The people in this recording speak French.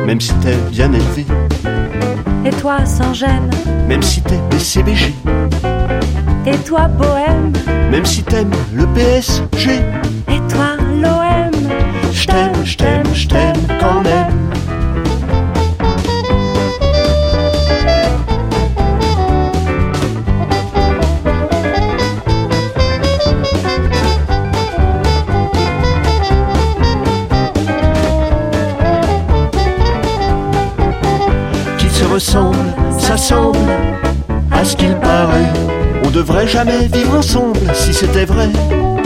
même si t'es bien élevé. Et toi sans gêne, même si t'es BCBG. et toi bohème, même si t'aimes le PSG. et toi l'OM. Je t'aime quand même. Ça semble à ce qu'il paraît. On devrait jamais vivre ensemble si c'était vrai.